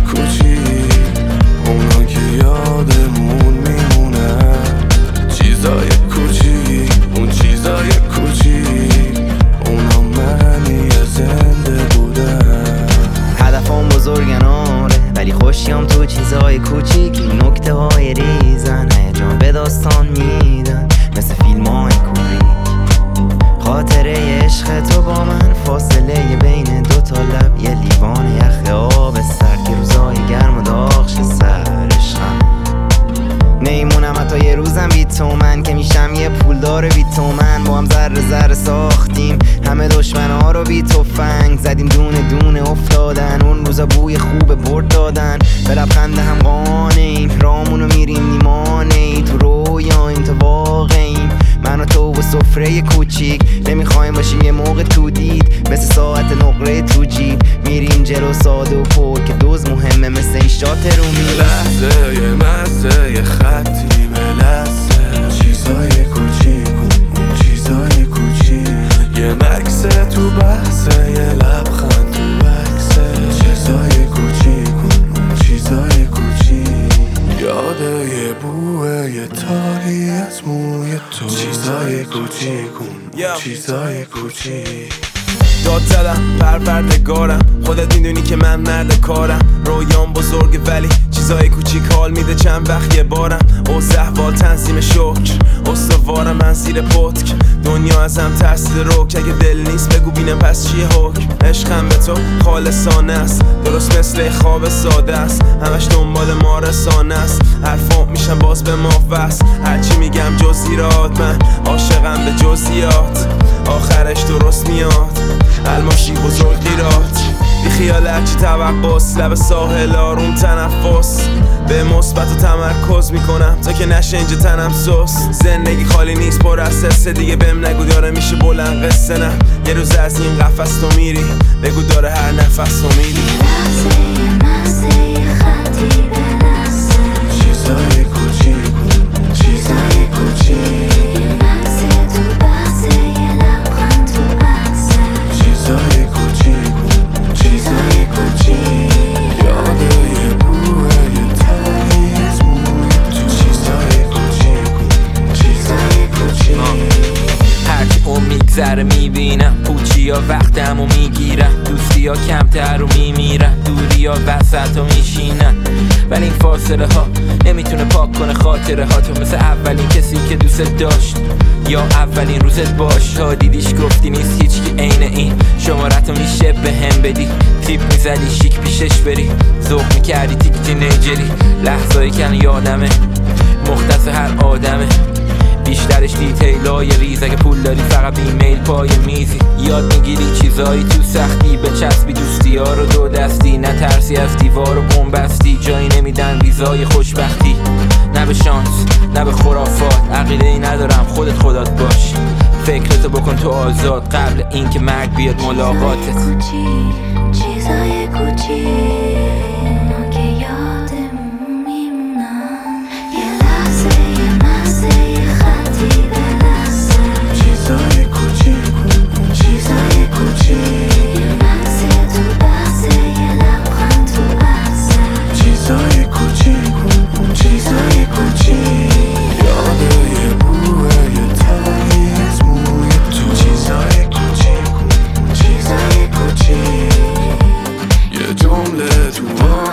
کوچیک، اونا که یادمون میمونن. چیزای کوچیک، اون چیزای کوچیک، اونا معنی زنده بودن. هدفم بزرگن آره، ولی خوشیام تو چیزای کوچیک. این نکته های ریزن هیجان به داستان میدن، مثل فیلم های کوبریک. خاطره عشق تو با من، فاصله بین دوتا لب، یه لیوان یخ آب سر که روزای گرم و داغش سرشم. نیمونم حتی یه روزم بی تو من، که میشم یه پولدار بی تو من. با هم ذره ذره ساختیم همه دشمنها رو بی تفنگ زدیم، دونه دونه افتادن اون روزا بوی خوب برد دادن. به لبخند هم قانعیم، رامونو میریم نیمانه، تو رویاییم تو واقعیم. من و تو و سفره کوچیک، نمیخوایم باشیم یه موقع تو دید، مثل ساعت نقره تو جیب. میریم جلو ساده و پر که دوز مهمه، مثل این شات رو لحظه یه مزه یه خطی به لحظه. چیزای کوچیک، اون چیزای کوچیک، یه مکسه تو بحثه، یه لبخند تو بکسه. چیزای کوچیک، اون چیزای کوچیک، یاده یه بوه یه تاری از موی تو. چیزای کوچیک، اون چیزای کوچیک. داد زدم پروردگارم، خودت میدونی که من مرد کارم. رویام بزرگه ولی چیزای کوچیک حال میده چند وقت یه بارم. اوضاع احوال تنظیم شکر، استوارم من زیر پتک. دنیا ازم ترسید رک، اگه دل نیست بگو بینم پس چیه حکم. عشقم به تو خالصانه است، درست مثل خواب ساده است. همش دنبال ما رسانه است، حرفام میشم باز به ما وصل. هرچی میگم جزئیات، من عاشقم به جزئیات. آخرش درست میاد الماشی بزرگ گیرات. بی خیال هرچی توقعست، لب ساحل آروم تنفس. به مثبت و تمرکز میکنم تا که نشه اینجا تنم سست. زندگی خالی نیست پر از حسه، دیگه بهم نگو داره میشه بلند قصه. نه یه روز از این قفس تو میری، بگو داره هر نفس تو میری. چیزای کوچیک، چیزای کوچیک، چیزای کوچیک، چیزای کوچیک، یاده یه بوه یه تاری از موی تو. چیزای کوچیک، چیزای کوچیک. هرچی اون میگذره میبینم، پوچی ها وقتمو میگیرن، دوستی ها کمتر رو میمیرن، دوری ها وسط رو میشینن. ولی این فاصله ها نمیتونه پاک کنه خاطره ها تو، مثل اولین کسی که دوست داشت یا اولین روزت باش. تا دیدیش گفتی نیست هیچ کی عین این، شمارتو میشه به هم بدی. تیپ میزدی شیک پیشش بری، ذوق میکردی تیک تینیجری. لحظایی که یادمه مختص هر آدمه، بیشترش دیتیلای ریز. اگه پول داری فقط ایمیل پای میزی، یاد میگیری چیزایی تو سختی. به چسبی دوستی ها رو دو دستی، نه ترسی از دیوار و بومبستی. جایی نمیدن ویزای خوشبختی، نه به شانس نه به خرافات. عقیده ای ندارم خودت خدات باش، فکرتو بکن تو آزاد قبل این که مرگ بیاد ملاقاتت. چیزای کوچیک که یادمون میمونن، یه لحظه یه مزه یه خطی به لحظه. چیزای کوچیک، چیزای کوچیک، یه مکسه تو بحثه، یه لبخند تو عکسه. چیزای کوچیک، چیزای کوچیک، یاده یه بوه یه تاری از موی تو. چیزای کوچیک، چیزای کوچیک، یه جمله تو